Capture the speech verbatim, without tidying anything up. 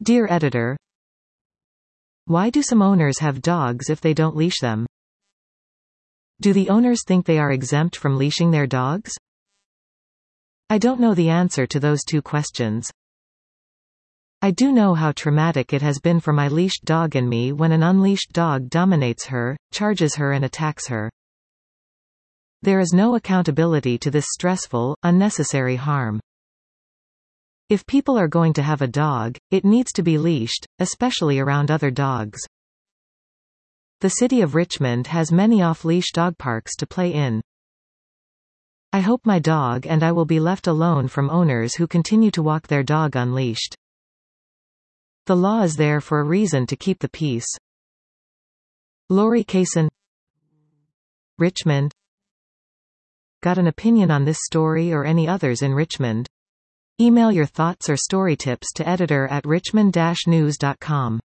Dear editor, why do some owners have dogs if they don't leash them? Do the owners think they are exempt from leashing their dogs? I don't know the answer to those two questions. I do know how traumatic it has been for my leashed dog and me when an unleashed dog dominates her, charges her and attacks her. There is no accountability to this stressful, unnecessary harm. If people are going to have a dog, it needs to be leashed, especially around other dogs. The city of Richmond has many off-leash dog parks to play in. I hope my dog and I will be left alone from owners who continue to walk their dog unleashed. The law is there for a reason to keep the peace. Lori Kaysen, Richmond. Got an opinion on this story or any others in Richmond? Email your thoughts or story tips to editor at richmond dash news dot com.